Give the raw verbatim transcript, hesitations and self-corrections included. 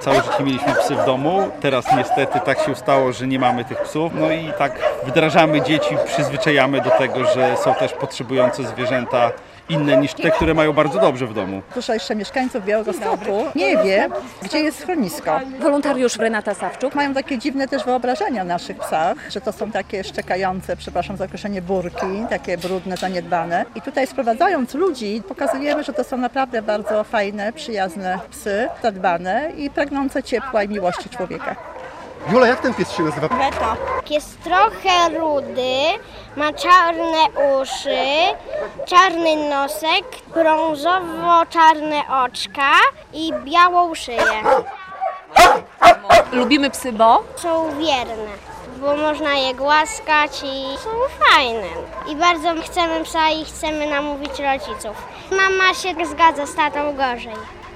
Całe życie mieliśmy psy w domu, teraz niestety tak się stało, że nie mamy tych psów. No i tak wdrażamy dzieci, przyzwyczajamy do tego, że są też potrzebujące zwierzęta inne niż te, które mają bardzo dobrze w domu. Dużo jeszcze mieszkańców Białegostoku nie wie, gdzie jest schronisko. Wolontariusz Renata Sawczuk. Mają takie dziwne też wyobrażenia o naszych psach, że to są takie szczekające, przepraszam za określenie, burki, takie brudne, zaniedbane. I tutaj sprowadzając ludzi, pokazujemy, że to są naprawdę bardzo fajne, przyjazne psy, zadbane i pragnące ciepła i miłości człowieka. Jula, jak ten pies się nazywa? Beto. Jest trochę rudy, ma czarne uszy, czarny nosek, brązowo-czarne oczka i białą szyję. Lubimy psy, bo? Są wierne, bo można je głaskać i są fajne. I bardzo chcemy psa i chcemy namówić rodziców. Mama się zgadza z tatą gorzej.